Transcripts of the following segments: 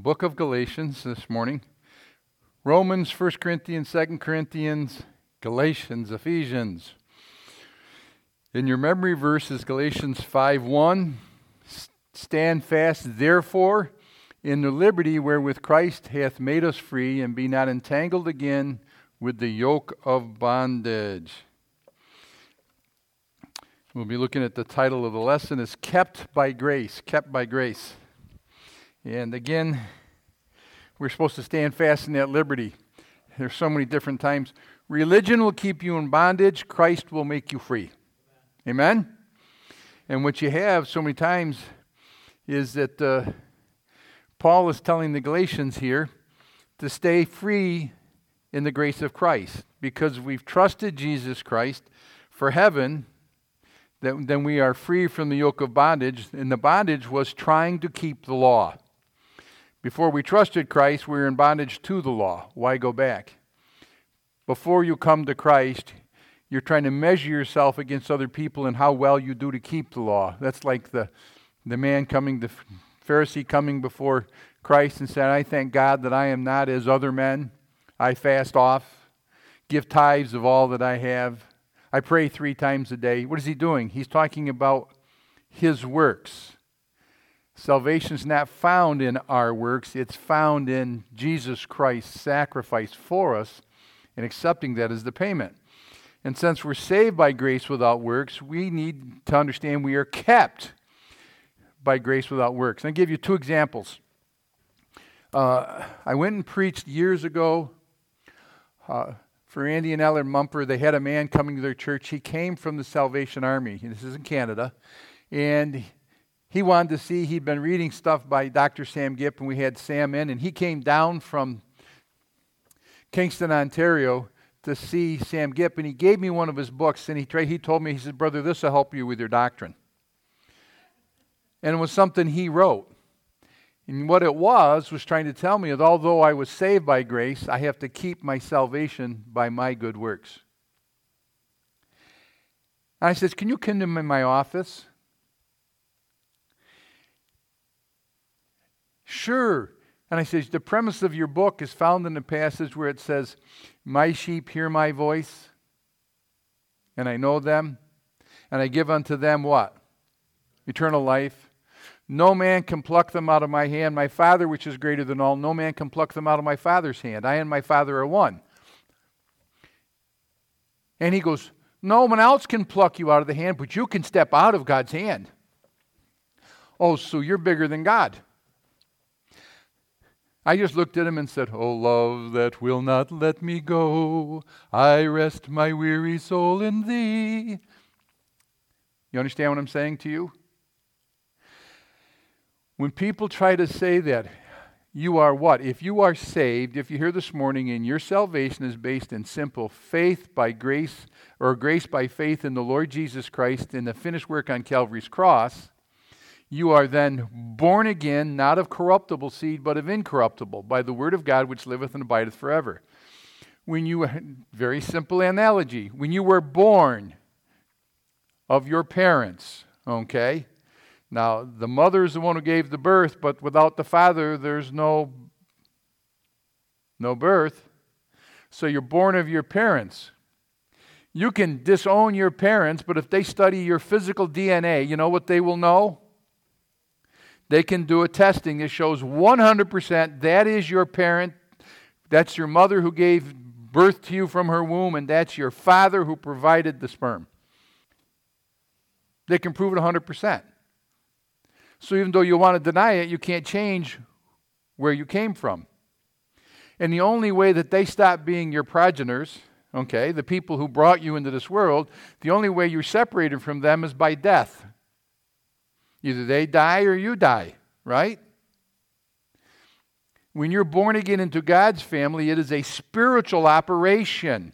book of Galatians this morning. Romans, 1 Corinthians, 2 Corinthians, Galatians, Ephesians. In your memory verse is Galatians 5:1. Stand fast, therefore, in the liberty wherewith Christ hath made us free, and be not entangled again with the yoke of bondage. We'll be looking at the title of the lesson is Kept by Grace, Kept by Grace. And again, we're supposed to stand fast in that liberty. There's so many different times. Religion will keep you in bondage. Christ will make you free. Amen? And what you have so many times is that Paul is telling the Galatians here to stay free in the grace of Christ. Because we've trusted Jesus Christ for heaven, then we are free from the yoke of bondage. And the bondage was trying to keep the law. Before we trusted Christ, we were in bondage to the law. Why go back? Before you come to Christ, you're trying to measure yourself against other people and how well you do to keep the law. That's like the Pharisee coming before Christ and said, I thank God that I am not as other men. I fast off, give tithes of all that I have. I pray 3 times a day. What is he doing? He's talking about his works. Salvation is not found in our works. It's found in Jesus Christ's sacrifice for us and accepting that as the payment. And since we're saved by grace without works, we need to understand we are kept by grace without works. I'll give you 2 examples. I went and preached years ago for Andy and Ellen Mumper. They had a man coming to their church. He came from the Salvation Army. This is in Canada. And he wanted to see, he'd been reading stuff by Dr. Sam Gipp, and we had Sam in, and he came down from Kingston, Ontario to see Sam Gipp, and he gave me one of his books, and he told me, he said, brother, this will help you with your doctrine. And it was something he wrote. And what it was trying to tell me that although I was saved by grace, I have to keep my salvation by my good works. And I said, can you come to my office? Sure. And I said, the premise of your book is found in the passage where it says, my sheep hear my voice, and I know them, and I give unto them what? Eternal life. No man can pluck them out of my hand. My Father, which is greater than all, no man can pluck them out of my Father's hand. I and my Father are one. And he goes, no one else can pluck you out of the hand, but you can step out of God's hand. Oh, so you're bigger than God. I just looked at him and said, oh, love that will not let me go, I rest my weary soul in thee. You understand what I'm saying to you? When people try to say that, you are what? If you are saved, if you're here this morning and your salvation is based in simple faith by grace, or grace by faith in the Lord Jesus Christ in the finished work on Calvary's cross, you are then born again, not of corruptible seed, but of incorruptible, by the word of God which liveth and abideth forever. Very simple analogy. When you were born of your parents, okay? Now, the mother is the one who gave the birth, but without the father, there's no birth. So you're born of your parents. You can disown your parents, but if they study your physical DNA, you know what they will know? They can do a testing that shows 100% that is your parent, that's your mother who gave birth to you from her womb, and that's your father who provided the sperm. They can prove it 100%. So even though you want to deny it, you can't change where you came from. And the only way that they stop being your progenitors, okay, the people who brought you into this world, the only way you're separated from them is by death. Either they die or you die, right? When you're born again into God's family, it is a spiritual operation.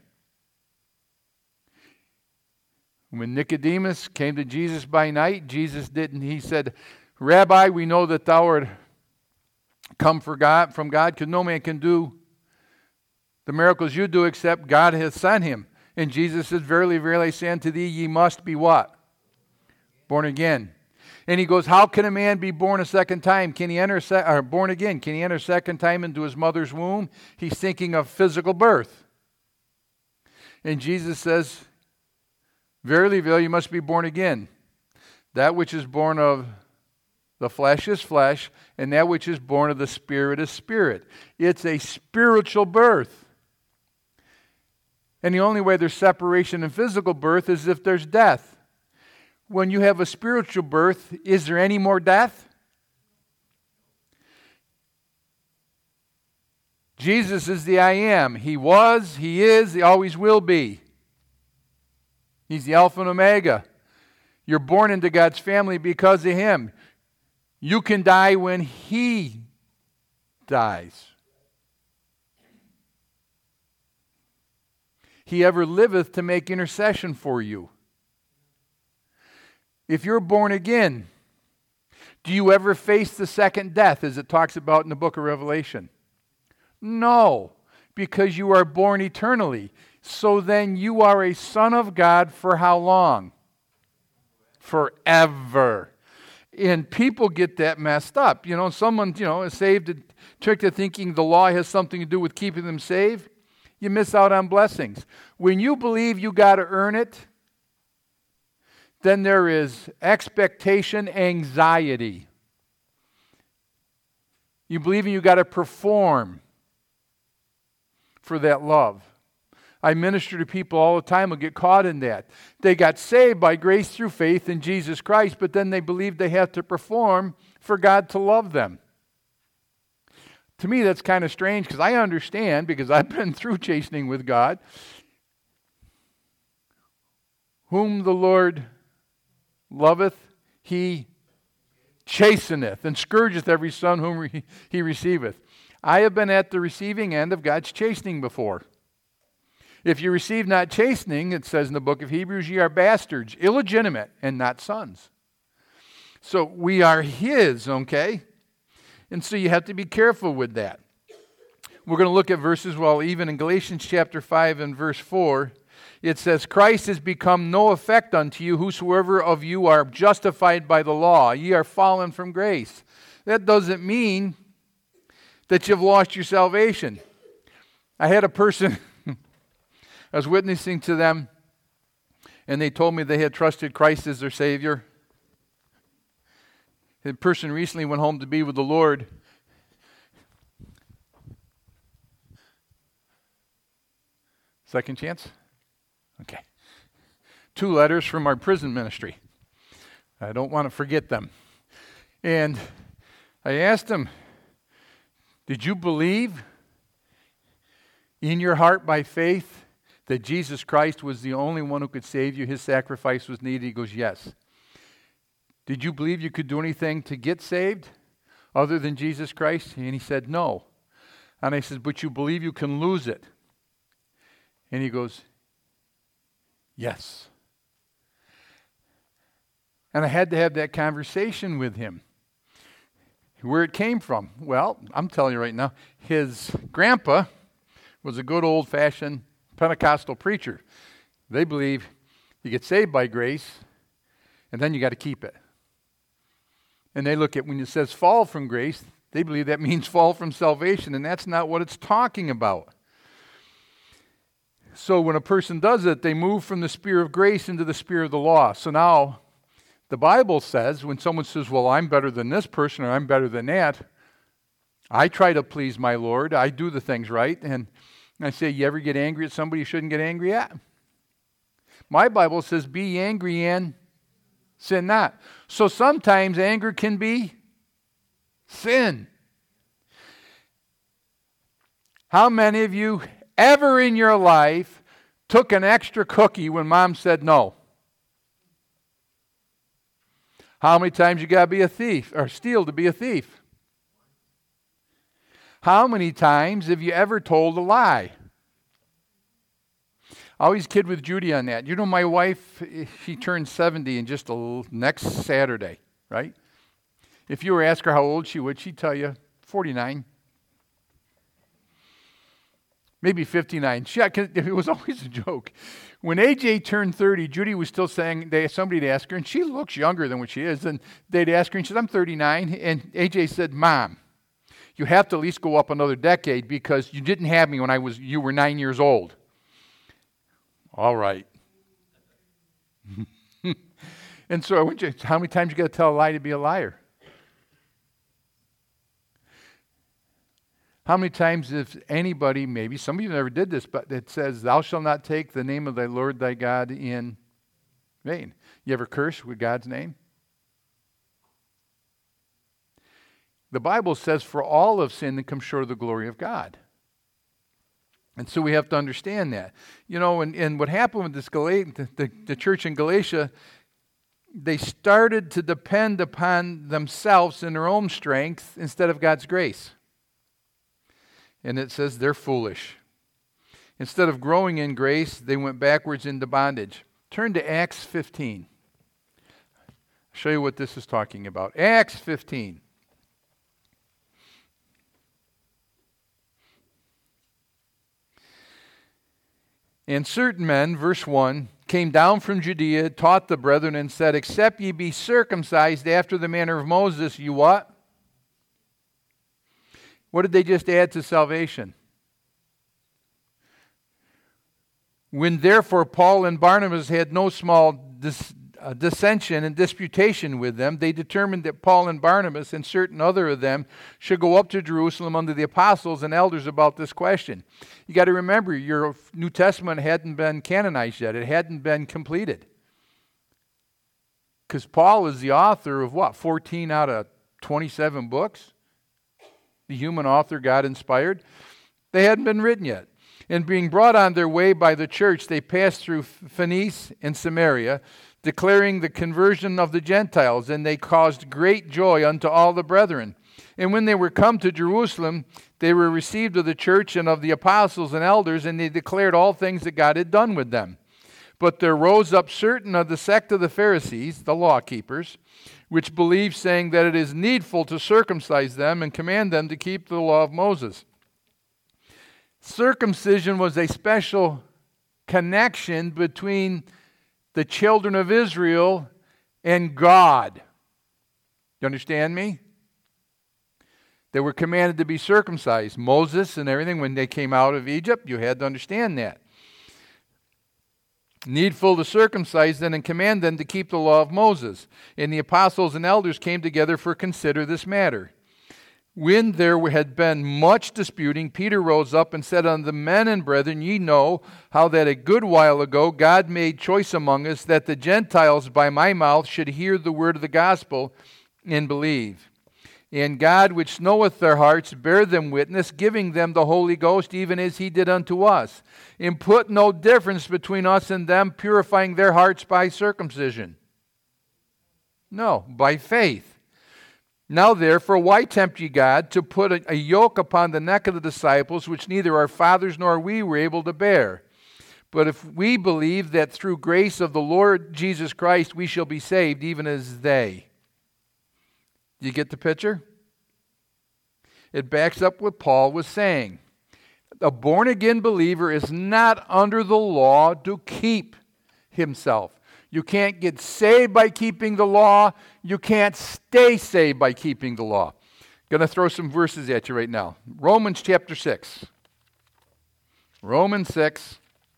When Nicodemus came to Jesus by night, he said, Rabbi, we know that thou art come from God, because no man can do the miracles you do except God hath sent him. And Jesus said, verily, verily, I say unto thee, ye must be what? Born again. And he goes, how can a man be born a second time? Can he enter, or born again? Can he enter a second time into his mother's womb? He's thinking of physical birth. And Jesus says, verily, verily, you must be born again. That which is born of the flesh is flesh, and that which is born of the Spirit is spirit. It's a spiritual birth. And the only way there's separation in physical birth is if there's death. When you have a spiritual birth, is there any more death? Jesus is the I am. He was, He is, He always will be. He's the Alpha and Omega. You're born into God's family because of Him. You can die when He dies. He ever liveth to make intercession for you. If you're born again, do you ever face the second death as it talks about in the book of Revelation? No, because you are born eternally. So then you are a son of God for how long? Forever. And people get that messed up. Someone, is saved, tricked into thinking the law has something to do with keeping them saved. You miss out on blessings. When you believe you got to earn it, then there is expectation, anxiety. You believe you got to perform for that love. I minister to people all the time who get caught in that. They got saved by grace through faith in Jesus Christ, but then they believe they have to perform for God to love them. To me, that's kind of strange because I understand, because I've been through chastening with God. Whom the Lord loveth, He chasteneth, and scourgeth every son whom He receiveth. I have been at the receiving end of God's chastening before. If you receive not chastening, it says in the book of Hebrews, ye are bastards, illegitimate, and not sons. So we are His, okay? And so you have to be careful with that. We're going to look at verses, even in Galatians chapter 5 and verse 4, it says, Christ is become no effect unto you, whosoever of you are justified by the law. Ye are fallen from grace. That doesn't mean that you've lost your salvation. I had a person, I was witnessing to them, and they told me they had trusted Christ as their Savior. The person recently went home to be with the Lord. Second chance? Okay. 2 letters from our prison ministry. I don't want to forget them. And I asked him, did you believe in your heart by faith that Jesus Christ was the only one who could save you? His sacrifice was needed. He goes, yes. Did you believe you could do anything to get saved other than Jesus Christ? And he said, no. And I said, but you believe you can lose it? And he goes, yes. And I had to have that conversation with him. Where it came from? Well, I'm telling you right now, his grandpa was a good old-fashioned Pentecostal preacher. They believe you get saved by grace, and then you got to keep it. And they look at when it says fall from grace, they believe that means fall from salvation, and that's not what it's talking about. So when a person does it, they move from the sphere of grace into the sphere of the law. So now, the Bible says, when someone says, well, I'm better than this person or I'm better than that, I try to please my Lord. I do the things right. And I say, you ever get angry at somebody you shouldn't get angry at? My Bible says, be ye angry and sin not. So sometimes anger can be sin. How many of you ever in your life took an extra cookie when mom said no? How many times you got to be a thief or steal to be a thief? How many times have you ever told a lie? I always kid with Judy on that. You know, my wife, she turns 70 in just next Saturday, right? If you were to ask her how old she would, she'd tell you 49. maybe 59. It was always a joke. When AJ turned 30, Judy was still saying, somebody'd ask her, and she looks younger than what she is, and they'd ask her, and she said, I'm 39. And AJ said, Mom, you have to at least go up another decade because you didn't have me when you were 9 years old. All right. And so how many times you got to tell a lie to be a liar? How many times, if anybody, maybe some of you never did this, but it says, thou shalt not take the name of thy Lord thy God in vain. You ever curse with God's name? The Bible says, for all have sinned and come short of the glory of God. And so we have to understand that. You know, and what happened with this the church in Galatia, they started to depend upon themselves and their own strength instead of God's grace. And it says they're foolish. Instead of growing in grace, they went backwards into bondage. Turn to Acts 15. I'll show you what this is talking about. Acts 15. And certain men, verse 1, came down from Judea, taught the brethren, and said, except ye be circumcised after the manner of Moses, you what? What did they just add to salvation? When therefore Paul and Barnabas had no small dissension and disputation with them, they determined that Paul and Barnabas and certain other of them should go up to Jerusalem under the apostles and elders about this question. You got to remember, your New Testament hadn't been canonized yet. It hadn't been completed. Because Paul is the author of what? 14 out of 27 books? The human author God inspired. They hadn't been written yet. And being brought on their way by the church, they passed through Phoenice and Samaria, declaring the conversion of the Gentiles, and they caused great joy unto all the brethren. And when they were come to Jerusalem, they were received of the church and of the apostles and elders, and they declared all things that God had done with them. But there rose up certain of the sect of the Pharisees, the law keepers, which believed, saying that it is needful to circumcise them and command them to keep the law of Moses. Circumcision was a special connection between the children of Israel and God. You understand me? They were commanded to be circumcised. Moses and everything, when they came out of Egypt, you had to understand that. Needful to circumcise them and command them to keep the law of Moses. And the apostles and elders came together for consider this matter. When there had been much disputing, Peter rose up and said unto the men and brethren, ye know how that a good while ago God made choice among us that the Gentiles by my mouth should hear the word of the gospel and believe. And God, which knoweth their hearts, bare them witness, giving them the Holy Ghost, even as he did unto us, and put no difference between us and them, purifying their hearts by circumcision. No, by faith. Now therefore, why tempt ye God to put a yoke upon the neck of the disciples, which neither our fathers nor we were able to bear? But if we believe that through grace of the Lord Jesus Christ we shall be saved, even as they. Do you get the picture? It backs up what Paul was saying. A born-again believer is not under the law to keep himself. You can't get saved by keeping the law. You can't stay saved by keeping the law. I'm going to throw some verses at you right now. Romans chapter 6. Romans 6.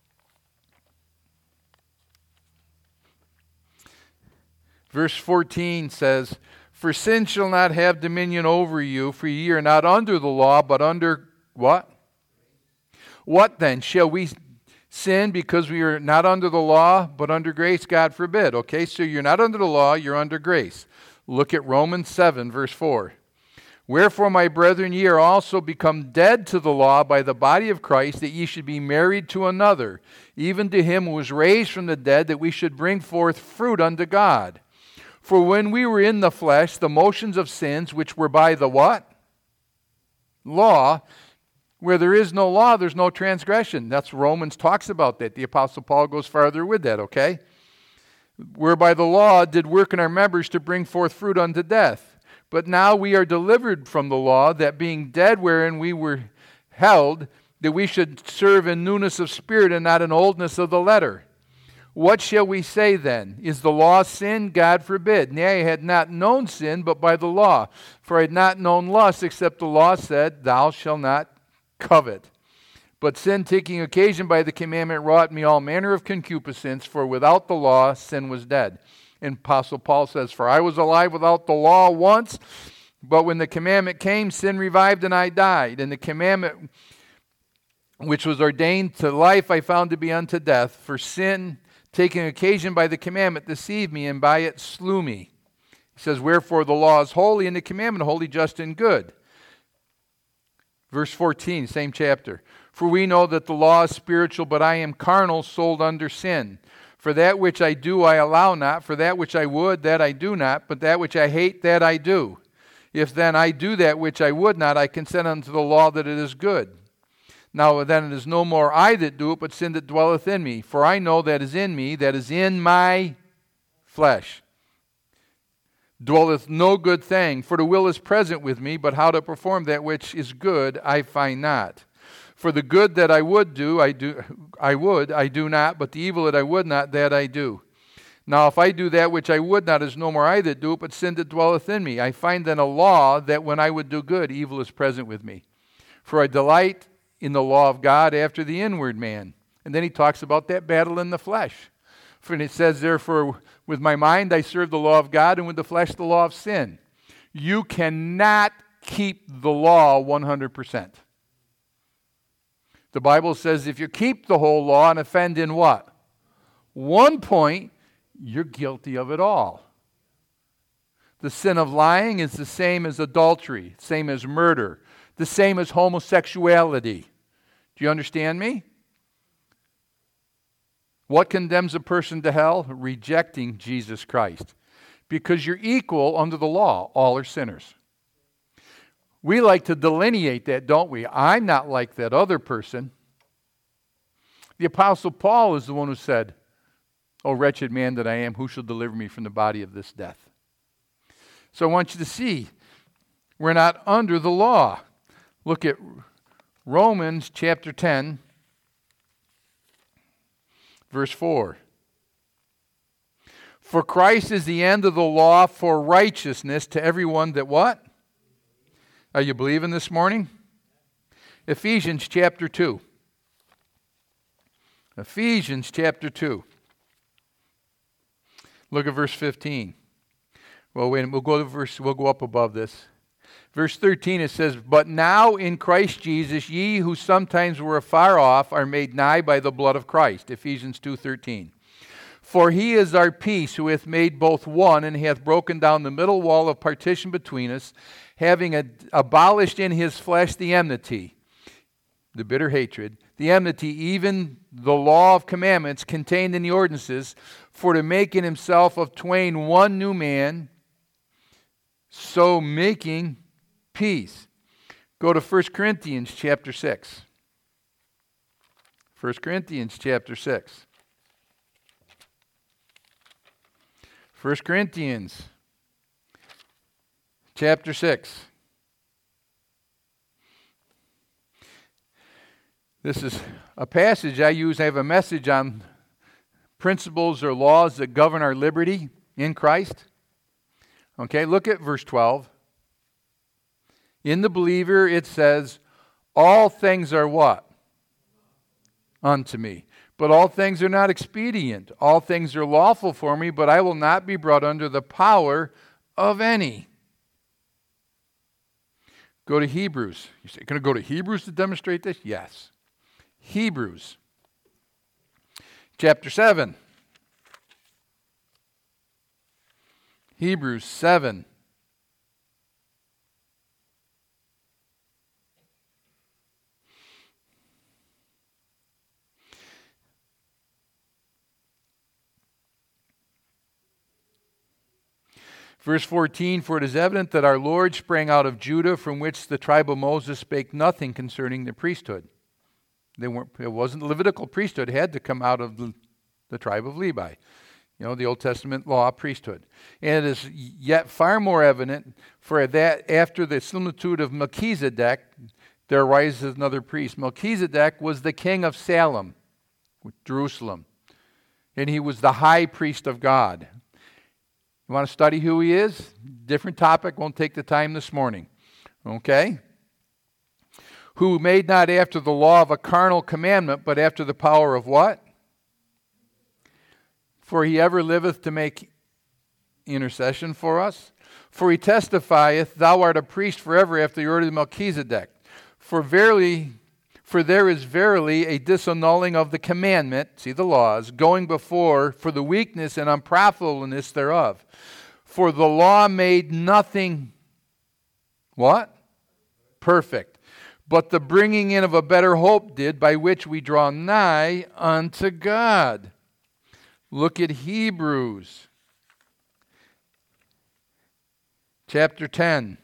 Verse 14 says, for sin shall not have dominion over you, for ye are not under the law, but under what? What then? Shall we sin because we are not under the law, but under grace? God forbid. Okay, so you're not under the law, you're under grace. Look at Romans 7, verse 4. Wherefore, my brethren, ye are also become dead to the law by the body of Christ, that ye should be married to another, even to him who was raised from the dead, that we should bring forth fruit unto God. For when we were in the flesh, the motions of sins, which were by the what? Law. Where there is no law, there's no transgression. That's Romans talks about that. The Apostle Paul goes farther with that, okay? Whereby the law did work in our members to bring forth fruit unto death. But now we are delivered from the law, that being dead wherein we were held, that we should serve in newness of spirit and not in oldness of the letter. What shall we say then? Is the law sin? God forbid. Nay, I had not known sin, but by the law. For I had not known lust, except the law said, Thou shalt not covet. But sin, taking occasion by the commandment, wrought me all manner of concupiscence, for without the law sin was dead. And Apostle Paul says, For I was alive without the law once, but when the commandment came, sin revived and I died. And the commandment which was ordained to life I found to be unto death. For sin, taking occasion by the commandment, deceived me, and by it slew me. He says, Wherefore the law is holy, and the commandment holy, just, and good. Verse 14, same chapter. For we know that the law is spiritual, but I am carnal, sold under sin. For that which I do I allow not, for that which I would, that I do not, but that which I hate, that I do. If then I do that which I would not, I consent unto the law that it is good. Now then it is no more I that do it, but sin that dwelleth in me. For I know that is in me, that is in my flesh, dwelleth no good thing. For the will is present with me, but how to perform that which is good I find not. For the good that I would do, I do not, but the evil that I would not, that I do. Now if I do that which I would not, it is no more I that do it, but sin that dwelleth in me. I find then a law that when I would do good, evil is present with me. For I delight in the law of God after the inward man. And then he talks about that battle in the flesh. For it says, Therefore, with my mind I serve the law of God, and with the flesh the law of sin. You cannot keep the law 100%. The Bible says if you keep the whole law and offend in what? One point, you're guilty of it all. The sin of lying is the same as adultery, same as murder, the same as homosexuality. Do you understand me? What condemns a person to hell? Rejecting Jesus Christ. Because you're equal under the law. All are sinners. We like to delineate that, don't we? I'm not like that other person. The Apostle Paul is the one who said, O wretched man that I am, who shall deliver me from the body of this death? So I want you to see, we're not under the law. Look at Romans chapter 10, verse 4. For Christ is the end of the law for righteousness to everyone that what? Are you believing this morning? Ephesians chapter 2. Ephesians chapter 2. Look at verse 15. Well, wait, we'll go up above this. Verse 13, it says, But now in Christ Jesus, ye who sometimes were afar off are made nigh by the blood of Christ. Ephesians 2:13. For he is our peace, who hath made both one, and hath broken down the middle wall of partition between us, having abolished in his flesh the enmity, the bitter hatred, the enmity, even the law of commandments contained in the ordinances, for to make in himself of twain one new man, so making peace. Go to 1 Corinthians chapter 6. 1 Corinthians chapter 6. 1 Corinthians chapter 6. This is a passage I use. I have a message on principles or laws that govern our liberty in Christ. Okay, look at verse 12. In the believer it says, all things are what? Unto me. But all things are not expedient. All things are lawful for me, but I will not be brought under the power of any. Go to Hebrews. You say, going to go to Hebrews to demonstrate this? Yes. Hebrews chapter 7. Hebrews 7. Verse 14, for it is evident that our Lord sprang out of Judah, from which the tribe of Moses spake nothing concerning the priesthood. It wasn't the Levitical priesthood. It had to come out of the tribe of Levi. You know, the Old Testament law priesthood. And it is yet far more evident for that after the similitude of Melchizedek, there arises another priest. Melchizedek was the king of Salem, Jerusalem, and he was the high priest of God. You want to study who he is? Different topic, won't take the time this morning. Okay? Who made not after the law of a carnal commandment, but after the power of what? For he ever liveth to make intercession for us. For he testifieth, thou art a priest forever after the order of Melchizedek. For there is verily a disannulling of the commandment, see the laws, going before for the weakness and unprofitableness thereof. For the law made nothing, what? Perfect. But the bringing in of a better hope did, by which we draw nigh unto God. Look at Hebrews chapter 10.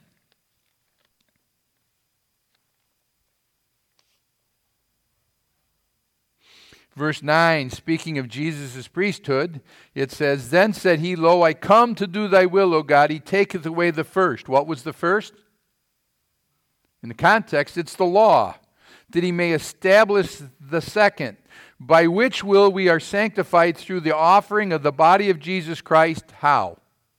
Verse 9, speaking of Jesus' priesthood, it says, Then said he, Lo, I come to do thy will, O God. He taketh away the first. What was the first? In the context, it's the law, that he may establish the second, by which will we are sanctified through the offering of the body of Jesus Christ. How?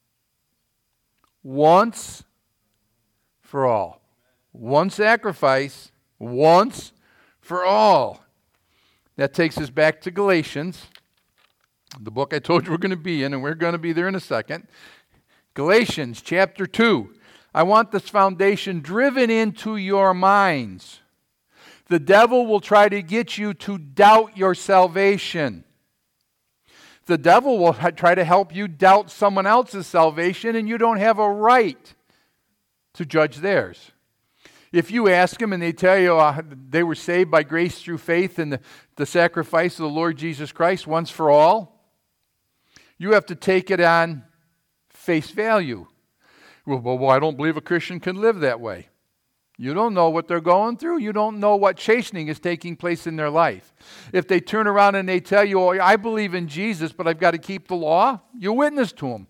Once for all. One sacrifice, once for all. That takes us back to Galatians, the book I told you we're going to be in, and we're going to be there in a second. Galatians chapter 2. I want this foundation driven into your minds. The devil will try to get you to doubt your salvation. The devil will try to help you doubt someone else's salvation, and you don't have a right to judge theirs. If you ask them and they tell you they were saved by grace through faith in the sacrifice of the Lord Jesus Christ once for all, you have to take it on face value. Well, I don't believe a Christian can live that way. You don't know what they're going through. You don't know what chastening is taking place in their life. If they turn around and they tell you, oh, I believe in Jesus, but I've got to keep the law, you witness to them.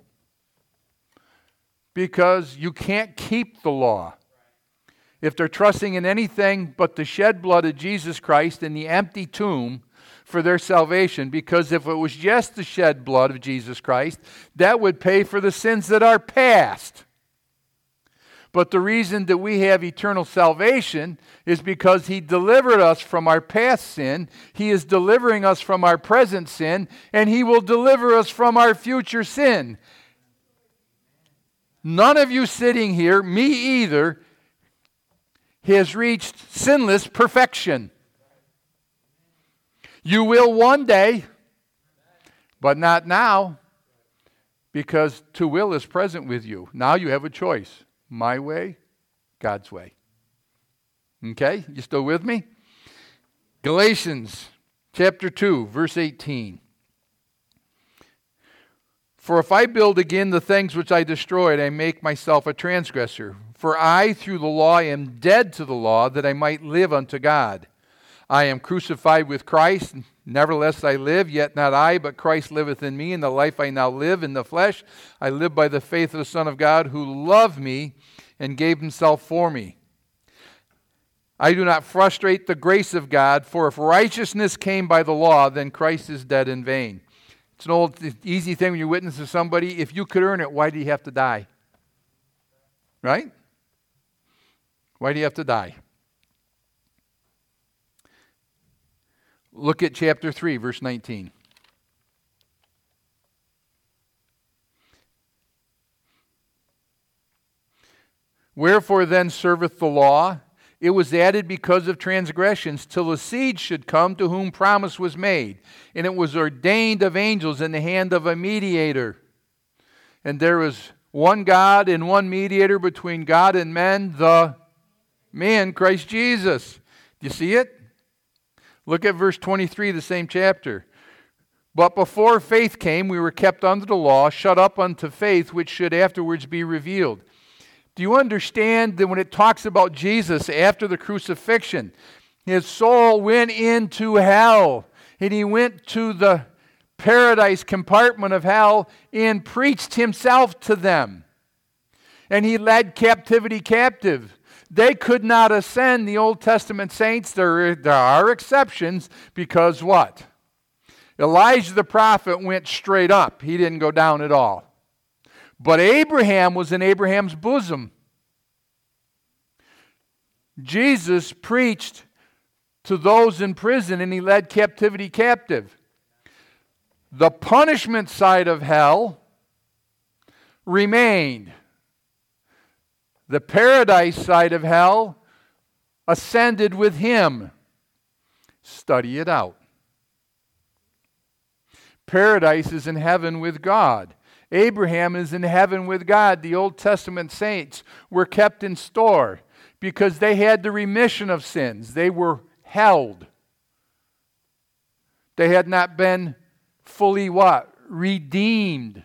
Because you can't keep the law. If they're trusting in anything but the shed blood of Jesus Christ and the empty tomb for their salvation, because if it was just the shed blood of Jesus Christ, that would pay for the sins that are past. But the reason that we have eternal salvation is because He delivered us from our past sin, He is delivering us from our present sin, and He will deliver us from our future sin. None of you sitting here, me either, has reached sinless perfection. You will one day, but not now, because to will is present with you. Now you have a choice. My way, God's way. Okay? You still with me? Galatians chapter 2, verse 18. For if I build again the things which I destroyed, I make myself a transgressor. For I, through the law, am dead to the law, that I might live unto God. I am crucified with Christ, nevertheless I live, yet not I, but Christ liveth in me. And the life I now live in the flesh, I live by the faith of the Son of God, who loved me and gave Himself for me. I do not frustrate the grace of God, for if righteousness came by the law, then Christ is dead in vain. It's an old, easy thing when you witness to somebody. If you could earn it, why do you have to die? Right? Why do you have to die? Look at chapter 3, verse 19. Wherefore then serveth the law? It was added because of transgressions, till the seed should come to whom promise was made. And it was ordained of angels in the hand of a mediator. And there is one God and one mediator between God and men, the man, Christ Jesus. Do you see it? Look at verse 23 of the same chapter. But before faith came, we were kept under the law, shut up unto faith, which should afterwards be revealed. Do you understand that when it talks about Jesus after the crucifixion, His soul went into hell, and He went to the paradise compartment of hell and preached Himself to them. And He led captivity captive. They could not ascend, the Old Testament saints. There are exceptions because what? Elijah the prophet went straight up. He didn't go down at all. But Abraham was in Abraham's bosom. Jesus preached to those in prison and he led captivity captive. The punishment side of hell remained. The paradise side of hell ascended with him. Study it out. Paradise is in heaven with God. Abraham is in heaven with God. The Old Testament saints were kept in store because they had the remission of sins. They were held. They had not been fully what? Redeemed.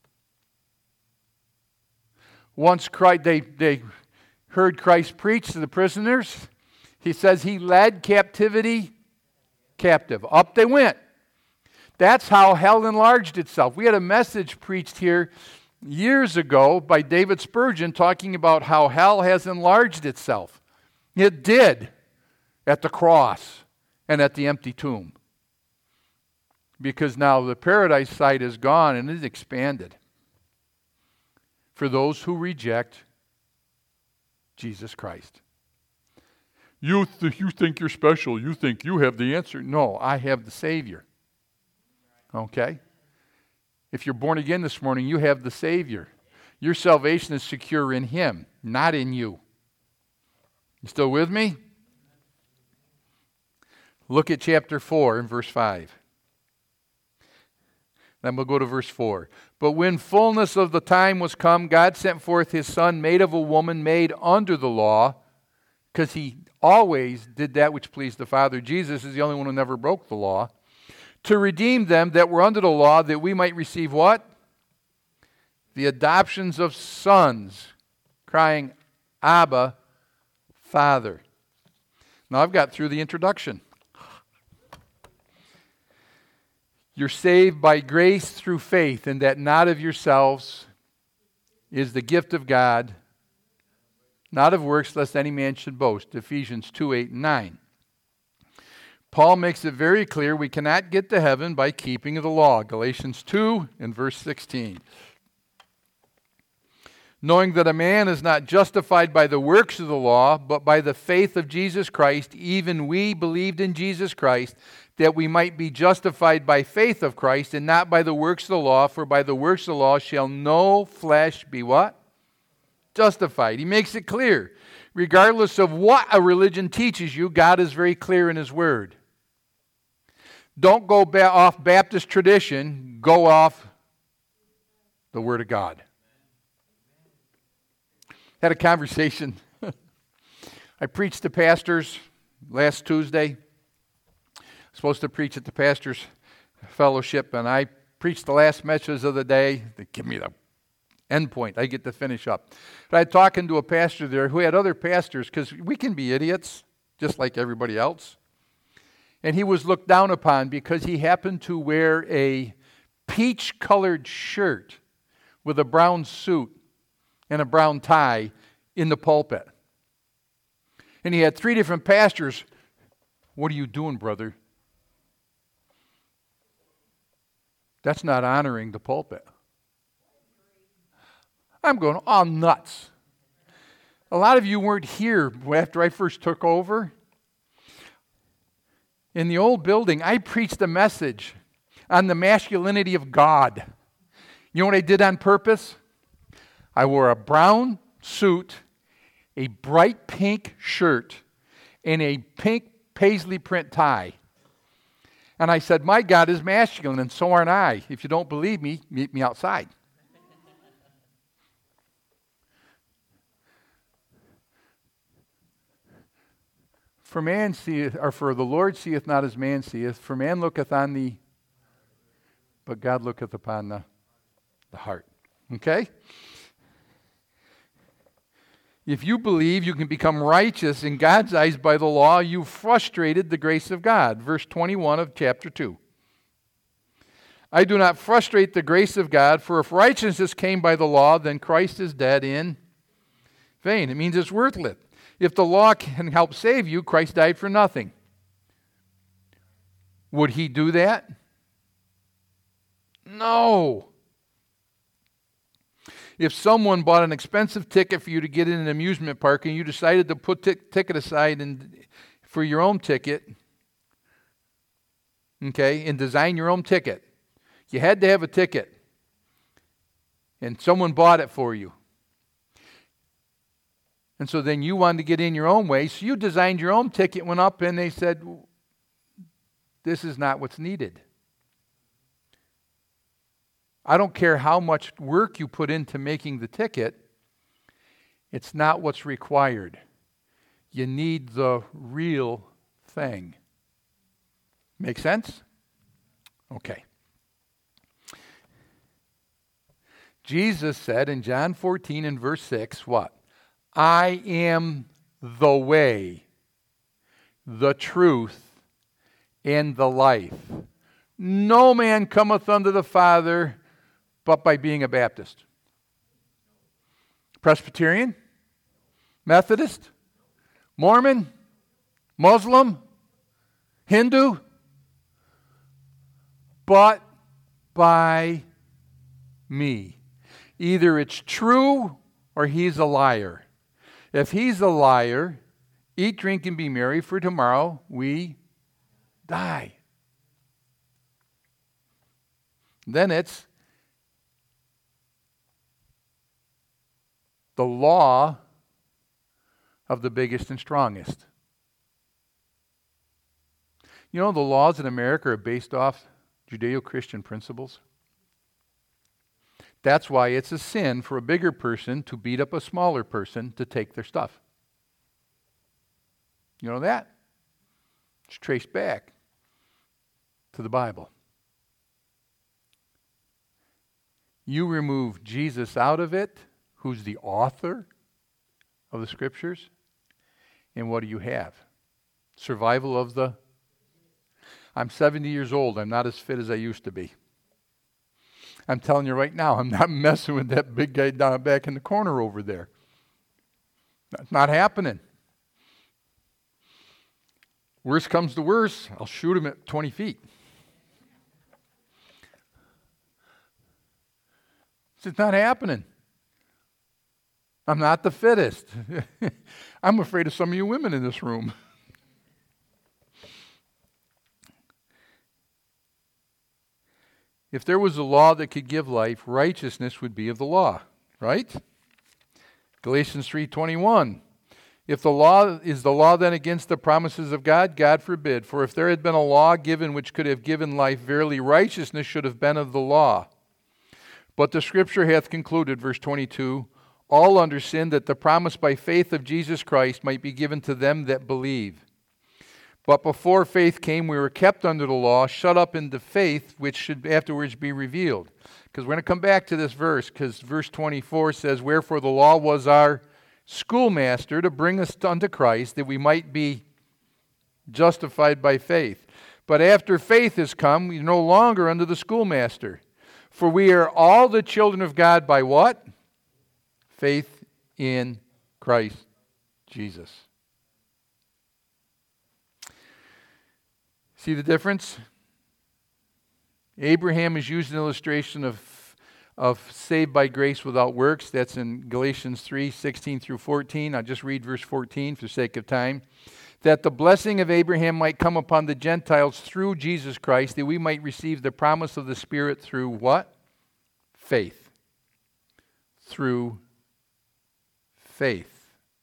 Once Christ, they heard Christ preach to the prisoners. He says he led captivity captive. Up they went. That's how hell enlarged itself. We had a message preached here years ago by David Spurgeon talking about how hell has enlarged itself. It did at the cross and at the empty tomb. Because now the paradise side is gone and is expanded for those who reject Jesus Christ. You think you're special. You think you have the answer. No, I have the Savior. Okay? If you're born again this morning, you have the Savior. Your salvation is secure in Him, not in you. You still with me? Look at chapter 4 and verse 5. Then we'll go to verse 4. But when fullness of the time was come, God sent forth His Son, made of a woman, made under the law, because He always did that which pleased the Father. Jesus is the only one who never broke the law. To redeem them that were under the law, that we might receive what? The adoptions of sons, crying, Abba, Father. Now I've got through the introduction. You're saved by grace through faith, and that not of yourselves is the gift of God, not of works, lest any man should boast. Ephesians 2, 8, and 9. Paul makes it very clear we cannot get to heaven by keeping of the law. Galatians 2 and verse 16. Knowing that a man is not justified by the works of the law, but by the faith of Jesus Christ, even we believed in Jesus Christ, that we might be justified by faith of Christ, and not by the works of the law, for by the works of the law shall no flesh be what? Justified. He makes it clear. Regardless of what a religion teaches you, God is very clear in His Word. Don't go off Baptist tradition, go off the Word of God. Had a conversation. I preached to pastors last Tuesday. Supposed to preach at the pastors' fellowship, and I preached the last messages of the day. They give me the end point. I get to finish up. But I was talking to a pastor there who had other pastors, because we can be idiots, just like everybody else. And he was looked down upon because he happened to wear a peach-colored shirt with a brown suit and a brown tie in the pulpit. And he had 3 different pastors. What are you doing, brother? That's not honoring the pulpit. I'm going, oh, nuts. A lot of you weren't here after I first took over. In the old building, I preached a message on the masculinity of God. You know what I did on purpose? I wore a brown suit, a bright pink shirt, and a pink paisley print tie. And I said, my God is masculine, and so aren't I. If you don't believe me, meet me outside. For man seeth, or for the Lord seeth not as man seeth, for man looketh on the, but God looketh upon the heart. Okay? If you believe you can become righteous in God's eyes by the law, you've frustrated the grace of God. Verse 21 of chapter 2. I do not frustrate the grace of God, for if righteousness came by the law, then Christ is dead in vain. It means it's worthless. If the law can help save you, Christ died for nothing. Would he do that? No. If someone bought an expensive ticket for you to get in an amusement park and you decided to put ticket aside for your own ticket, okay, and design your own ticket, you had to have a ticket, and someone bought it for you. And so then you wanted to get in your own way, so you designed your own ticket, went up, and they said, this is not what's needed. I don't care how much work you put into making the ticket, it's not what's required. You need the real thing. Make sense? Okay. Jesus said in John 14 and verse 6, what? I am the way, the truth, and the life. No man cometh unto the Father but by being a Baptist. Presbyterian? Methodist? Mormon? Muslim? Hindu? But by me. Either it's true or he's a liar. If he's a liar, eat, drink, and be merry, for tomorrow we die. Then it's the law of the biggest and strongest. You know, the laws in America are based off Judeo-Christian principles. That's why it's a sin for a bigger person to beat up a smaller person to take their stuff. You know that? It's traced back to the Bible. You remove Jesus out of it, who's the author of the Scriptures, and what do you have? Survival of the... I'm 70 years old. I'm not as fit as I used to be. I'm telling you right now, I'm not messing with that big guy down back in the corner over there. That's not happening. Worst comes to worst, I'll shoot him at 20 feet. It's not happening. I'm not the fittest. I'm afraid of some of you women in this room. If there was a law that could give life, righteousness would be of the law, right? Galatians 3:21. If the law is the law then against the promises of God, God forbid. For if there had been a law given which could have given life, verily righteousness should have been of the law. But the Scripture hath concluded, verse 22, all under sin, that the promise by faith of Jesus Christ might be given to them that believe. But before faith came, we were kept under the law, shut up in the faith, which should afterwards be revealed. Because we're going to come back to this verse, because verse 24 says, wherefore the law was our schoolmaster to bring us unto Christ, that we might be justified by faith. But after faith has come, we are no longer under the schoolmaster. For we are all the children of God by what? Faith in Christ Jesus. See the difference? Abraham is used an illustration of saved by grace without works. That's in Galatians 3:16 through 14. I'll just read verse 14 for the sake of time. That the blessing of Abraham might come upon the Gentiles through Jesus Christ, that we might receive the promise of the Spirit through what? Faith. Through faith.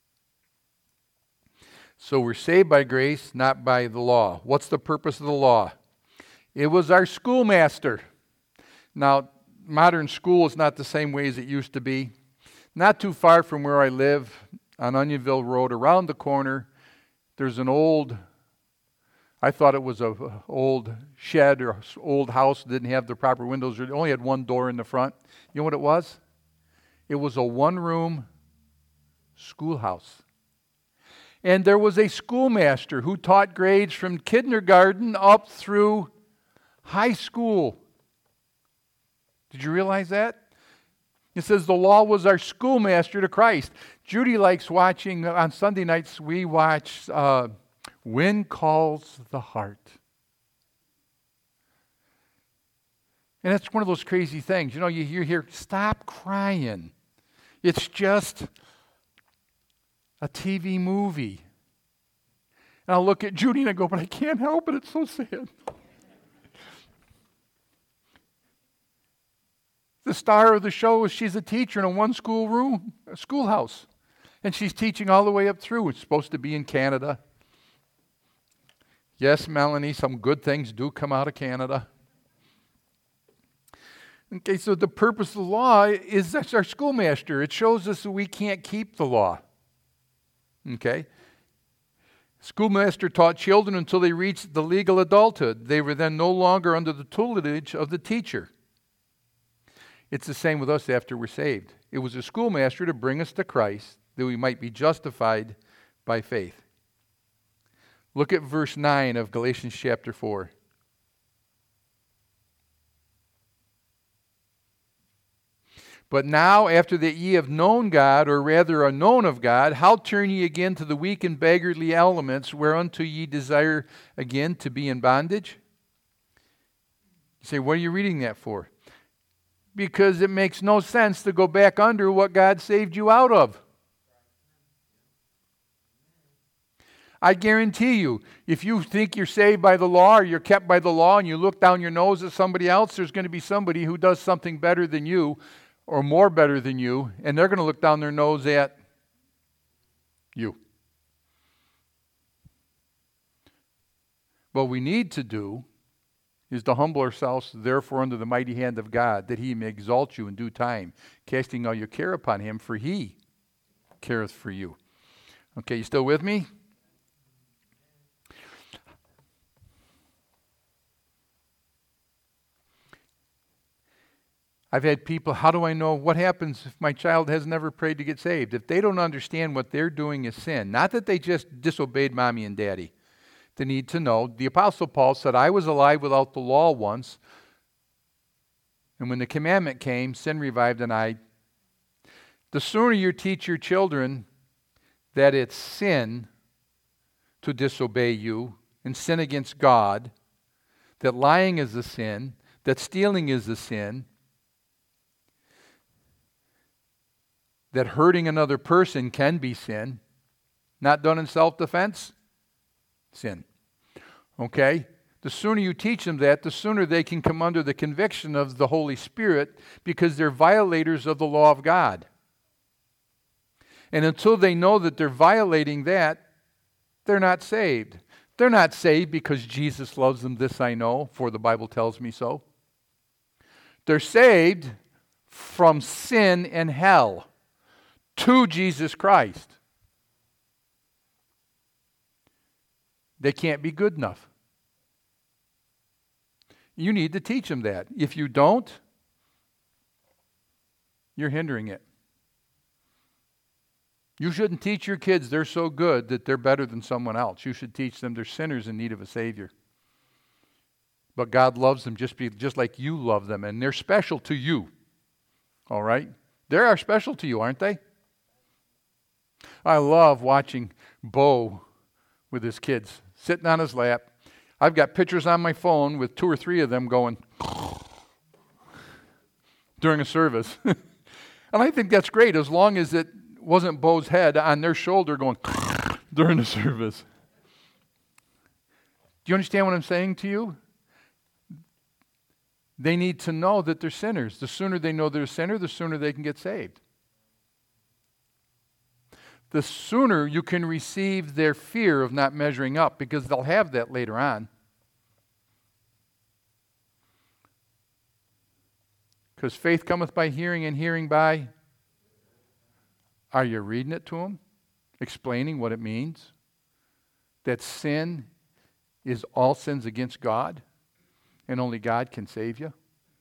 So we're saved by grace, not by the law. What's the purpose of the law? It was our schoolmaster. Now, modern school is not the same way as it used to be. Not too far from where I live, on Onionville Road, around the corner, there's an old, I thought it was an old shed or old house that didn't have the proper windows. It only had one door in the front. You know what it was? It was a one-room schoolhouse. And there was a schoolmaster who taught grades from kindergarten up through high school. Did you realize that? It says the law was our schoolmaster to Christ. Judy likes watching, on Sunday nights, we watch When Calls the Heart. And it's one of those crazy things. You know, you hear, stop crying. It's just a TV movie. And I'll look at Judy and I go, but I can't help it. It's so sad. The star of the show is she's a teacher in a schoolhouse. And she's teaching all the way up through. It's supposed to be in Canada. Yes, Melanie, some good things do come out of Canada. Okay, so the purpose of the law is that's our schoolmaster. It shows us that we can't keep the law. Okay? Schoolmaster taught children until they reached the legal adulthood. They were then no longer under the tutelage of the teacher. It's the same with us after we're saved. It was a schoolmaster to bring us to Christ that we might be justified by faith. Look at verse 9 of Galatians chapter 4. But now, after that ye have known God, or rather are known of God, how turn ye again to the weak and beggarly elements, whereunto ye desire again to be in bondage? You say, what are you reading that for? Because it makes no sense to go back under what God saved you out of. I guarantee you, if you think you're saved by the law or you're kept by the law and you look down your nose at somebody else, there's going to be somebody who does something better than you or more better than you, and they're going to look down their nose at you. What we need to do is to humble ourselves, therefore, under the mighty hand of God, that he may exalt you in due time, casting all your care upon him, for he careth for you. Okay, you still with me? I've had people, how do I know what happens if my child has never prayed to get saved? If they don't understand what they're doing is sin, not that they just disobeyed mommy and daddy. They need to know. The Apostle Paul said, I was alive without the law once, and when the commandment came, sin revived and I. The sooner you teach your children that it's sin to disobey you and sin against God, that lying is a sin, that stealing is a sin, that hurting another person can be sin, not done in self-defense, sin. Okay? The sooner you teach them that, the sooner they can come under the conviction of the Holy Spirit, because they're violators of the law of God. And until they know that they're violating that, they're not saved. They're not saved because Jesus loves them, this I know, for the Bible tells me so. They're saved from sin and hell to Jesus Christ. They can't be good enough. You need to teach them that. If you don't, you're hindering it. You shouldn't teach your kids they're so good that they're better than someone else. You should teach them they're sinners in need of a Savior. But God loves them just like you love them, and they're special to you. All right? They are special to you, aren't they? I love watching Bo with his kids sitting on his lap. I've got pictures on my phone with 2 or 3 of them going during a service. And I think that's great as long as it wasn't Bo's head on their shoulder going during the service. Do you understand what I'm saying to you? They need to know that they're sinners. The sooner they know they're a sinner, the sooner they can get saved. The sooner you can receive their fear of not measuring up, because they'll have that later on. Because faith cometh by hearing, and hearing by... Are you reading it to them? Explaining what it means? That sin is all sins against God, and only God can save you?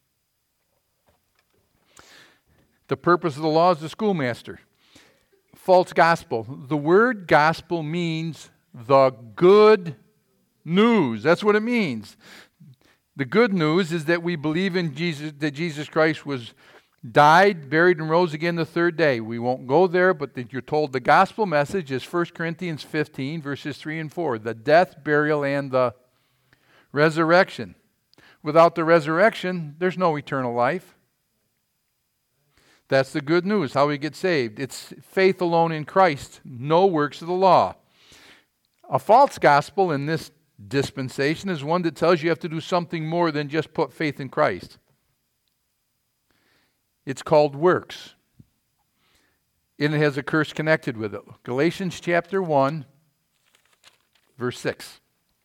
The purpose of the law is the schoolmaster. False gospel. The word gospel means the good news. That's what it means. The good news is that we believe in Jesus, that Jesus Christ was died, buried, and rose again the third day. We won't go there, but you're told the gospel message is 1 Corinthians 15, verses 3 and 4. The death, burial, and the resurrection. Without the resurrection, there's no eternal life. That's the good news, how we get saved. It's faith alone in Christ, no works of the law. A false gospel in this dispensation is one that tells you have to do something more than just put faith in Christ. It's called works. And it has a curse connected with it. Galatians chapter 1, verse 6.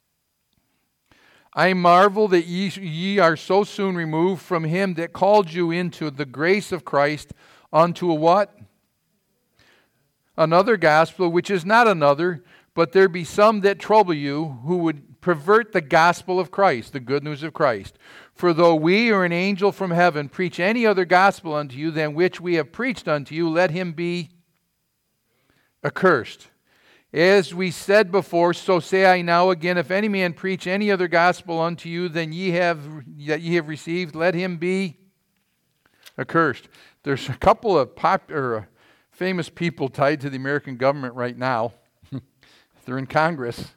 I marvel that ye are so soon removed from him that called you into the grace of Christ unto a what? Another gospel, which is not another, but there be some that trouble you, who would pervert the gospel of Christ, the good news of Christ. For though we or an angel from heaven preach any other gospel unto you than which we have preached unto you, let him be accursed. As we said before, so say I now again, if any man preach any other gospel unto you than that ye have received, let him be accursed. There's a couple of famous people tied to the American government right now. They're in Congress.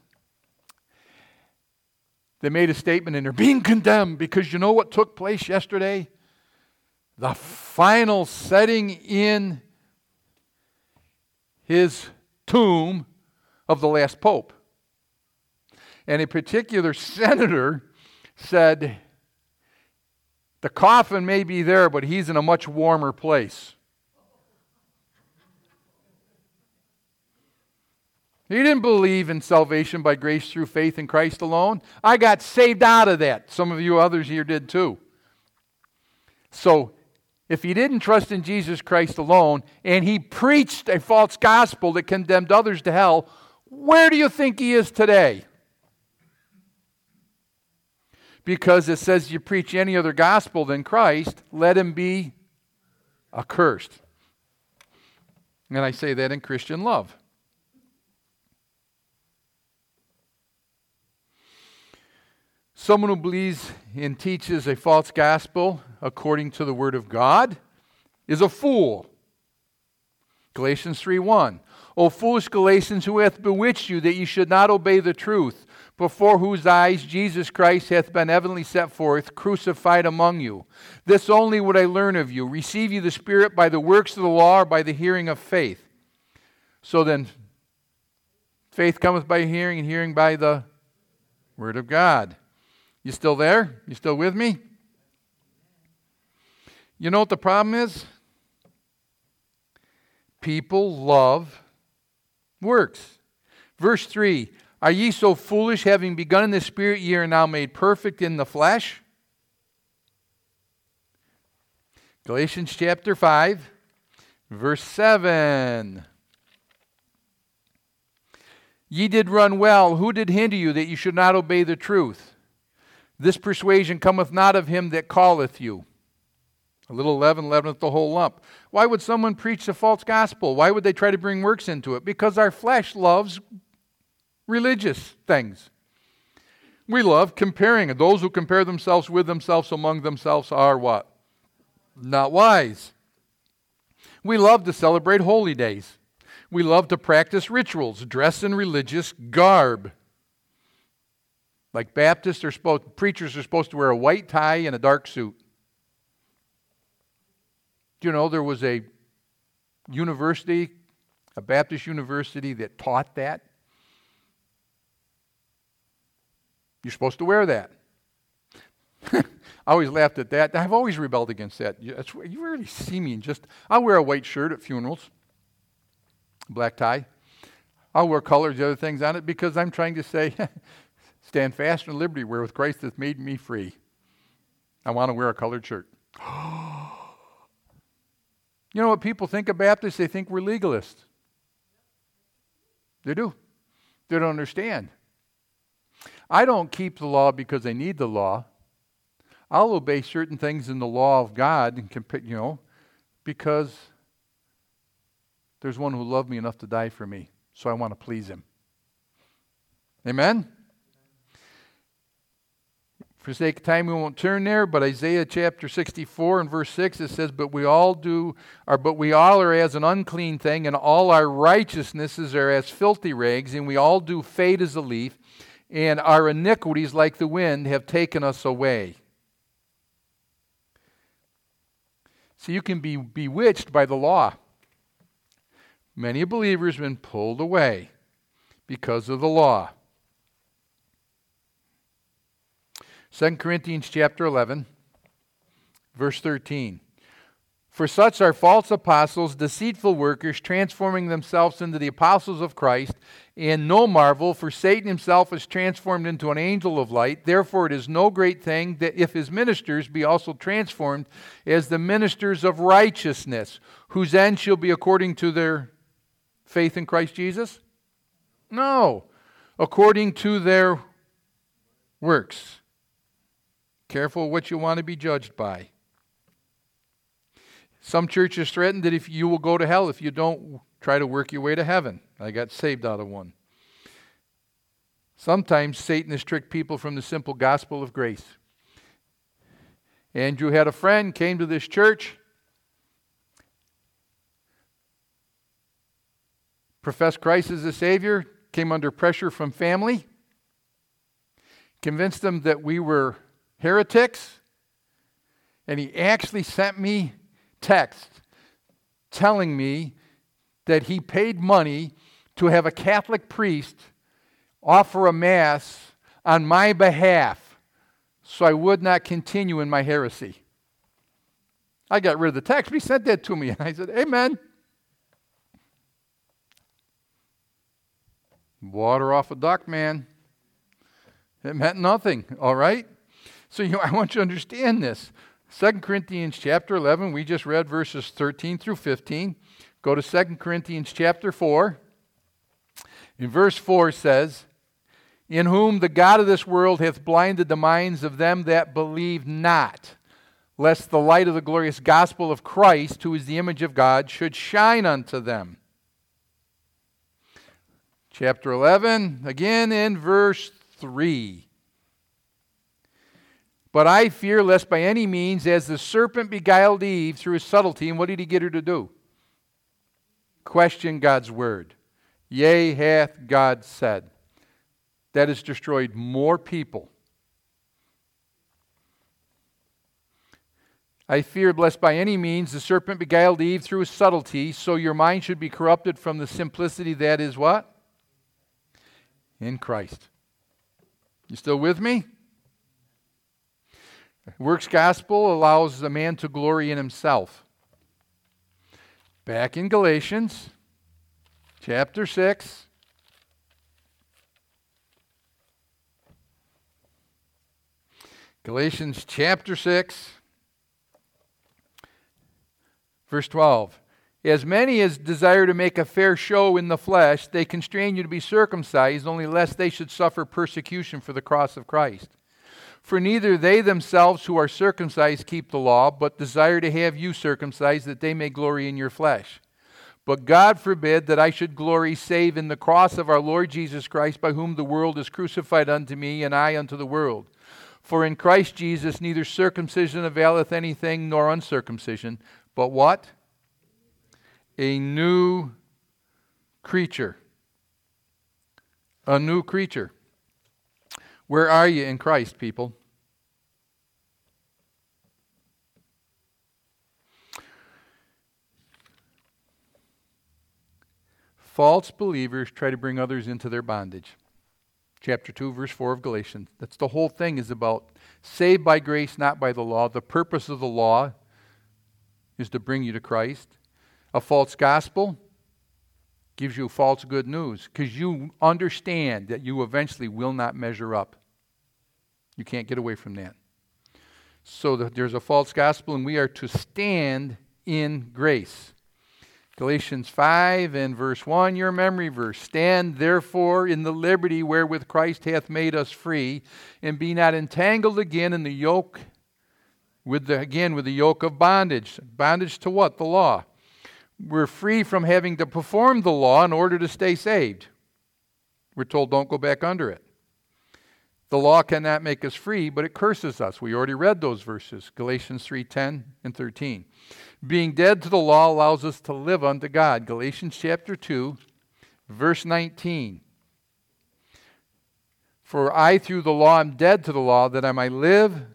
They made a statement and they're being condemned because you know what took place yesterday? The final setting in his tomb of the last pope. And a particular senator said, the coffin may be there, but he's in a much warmer place. He didn't believe in salvation by grace through faith in Christ alone. I got saved out of that. Some of you others here did too. So, if he didn't trust in Jesus Christ alone, and he preached a false gospel that condemned others to hell, where do you think he is today? Because it says you preach any other gospel than Christ, let him be accursed. And I say that in Christian love. Someone who believes and teaches a false gospel according to the Word of God is a fool. Galatians 3:1. O foolish Galatians, who hath bewitched you that ye should not obey the truth, before whose eyes Jesus Christ hath been evidently set forth, crucified among you. This only would I learn of you. Receive ye the Spirit by the works of the law or by the hearing of faith? So then, faith cometh by hearing, and hearing by the Word of God. You still there? You still with me? You know what the problem is? People love works. Verse 3, are ye so foolish, having begun in the Spirit, ye are now made perfect in the flesh? Galatians chapter 5, verse 7. Ye did run well. Who did hinder you that ye should not obey the truth? This persuasion cometh not of him that calleth you. A little leaven leaveneth the whole lump. Why would someone preach a false gospel? Why would they try to bring works into it? Because our flesh loves religious things. We love comparing. And those who compare themselves with themselves among themselves are what? Not wise. We love to celebrate holy days. We love to practice rituals, dress in religious garb. Like preachers are supposed to wear a white tie and a dark suit. Do you know there was a university, a Baptist university that taught that? You're supposed to wear that. I always laughed at that. I've always rebelled against that. You rarely see me I'll wear a white shirt at funerals, black tie. I'll wear colors, the other things on it, because I'm trying to say, stand fast in liberty wherewith Christ hath made me free. I want to wear a colored shirt. You know what people think of Baptists? They think we're legalists. They do. They don't understand. I don't keep the law because I need the law. I'll obey certain things in the law of God, because there's one who loved me enough to die for me, so I want to please him. Amen? For sake of time, we won't turn there, but Isaiah chapter 64 and verse 6, it says, but we all are as an unclean thing, and all our righteousnesses are as filthy rags, and we all do fade as a leaf, and our iniquities like the wind have taken us away. So you can be bewitched by the law. Many believers have been pulled away because of the law. 2 Corinthians chapter 11, verse 13. For such are false apostles, deceitful workers, transforming themselves into the apostles of Christ. And no marvel, for Satan himself is transformed into an angel of light. Therefore it is no great thing that if his ministers be also transformed as the ministers of righteousness, whose end shall be according to their faith in Christ Jesus? No, according to their works. Careful what you want to be judged by. Some churches threaten that if you will go to hell if you don't try to work your way to heaven. I got saved out of one. Sometimes Satan has tricked people from the simple gospel of grace. Andrew had a friend, came to this church, professed Christ as a Savior, came under pressure from family, convinced them that we were heretics, and he actually sent me text telling me that he paid money to have a Catholic priest offer a mass on my behalf so I would not continue in my heresy. I got rid of the text, but he sent that to me, and I said, amen. Water off a duck, man. It meant nothing, all right? So I want you to understand this. 2 Corinthians chapter 11, we just read verses 13 through 15. Go to 2 Corinthians chapter 4. In verse 4 says, in whom the God of this world hath blinded the minds of them that believe not, lest the light of the glorious gospel of Christ, who is the image of God, should shine unto them. Chapter 11, again in verse 3. But I fear lest by any means, as the serpent beguiled Eve through his subtlety, and what did he get her to do? Question God's word. Yea, hath God said. That has destroyed more people. I fear lest by any means the serpent beguiled Eve through his subtlety, so your mind should be corrupted from the simplicity that is what? In Christ. You still with me? Works gospel allows a man to glory in himself. Back in Galatians, chapter 6. Galatians chapter 6, verse 12. As many as desire to make a fair show in the flesh, they constrain you to be circumcised, only lest they should suffer persecution for the cross of Christ. For neither they themselves who are circumcised keep the law, but desire to have you circumcised, that they may glory in your flesh. But God forbid that I should glory save in the cross of our Lord Jesus Christ, by whom the world is crucified unto me, and I unto the world. For in Christ Jesus neither circumcision availeth anything, nor uncircumcision, but what? A new creature. A new creature. Where are you in Christ, people? False believers try to bring others into their bondage. Chapter 2, verse 4 of Galatians. That's the whole thing is about saved by grace, not by the law. The purpose of the law is to bring you to Christ. A false gospel gives you false good news because you understand that you eventually will not measure up. You can't get away from that. So there's a false gospel, and we are to stand in grace. Galatians 5 and verse 1, your memory verse. Stand therefore in the liberty wherewith Christ hath made us free, and be not entangled again in the yoke, with the yoke of bondage. Bondage to what? The law. We're free from having to perform the law in order to stay saved. We're told don't go back under it. The law cannot make us free, but it curses us. We already read those verses, Galatians 3:10 and 13. Being dead to the law allows us to live unto God. Galatians chapter 2, verse 19. For I through the law am dead to the law, that I might live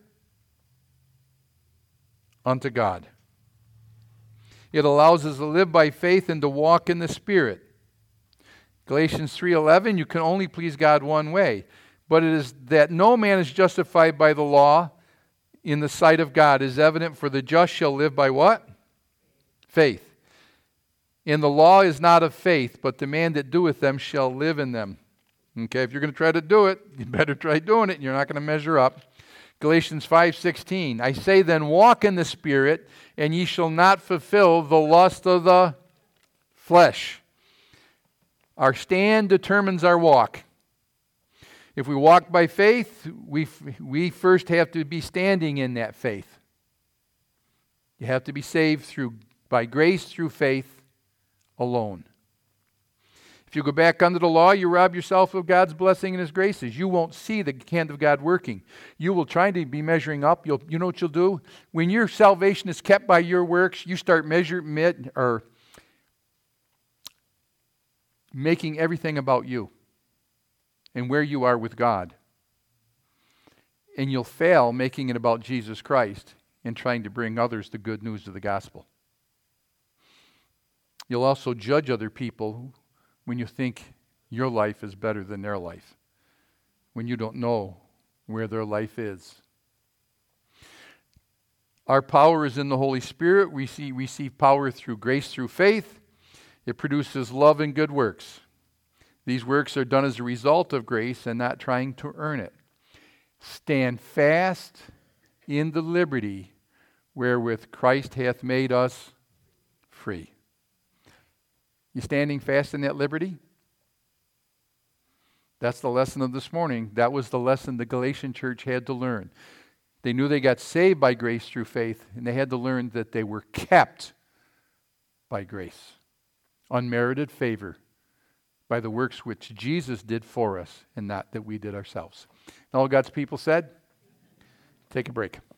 unto God. It allows us to live by faith and to walk in the Spirit. Galatians 3:11, you can only please God one way. But it is that no man is justified by the law in the sight of God is evident, for the just shall live by what? Faith. And the law is not of faith, but the man that doeth them shall live in them. Okay, if you're going to try to do it, you better try doing it, and you're not going to measure up. Galatians 5:16, I say then, walk in the Spirit, and ye shall not fulfill the lust of the flesh. Our stand determines our walk. If we walk by faith, we first have to be standing in that faith. You have to be saved by grace through faith alone. If you go back under the law, you rob yourself of God's blessing and His graces. You won't see the hand of God working. You will try to be measuring up. You know what you'll do? When your salvation is kept by your works, you start making everything about you and where you are with God. And you'll fail making it about Jesus Christ and trying to bring others the good news of the gospel. You'll also judge other people when you think your life is better than their life, when you don't know where their life is. Our power is in the Holy Spirit. We receive power through grace, through faith. It produces love and good works. These works are done as a result of grace and not trying to earn it. Stand fast in the liberty wherewith Christ hath made us free. You standing fast in that liberty? That's the lesson of this morning. That was the lesson the Galatian church had to learn. They knew they got saved by grace through faith, and they had to learn that they were kept by grace. Unmerited favor by the works which Jesus did for us and not that we did ourselves. And all God's people said, take a break.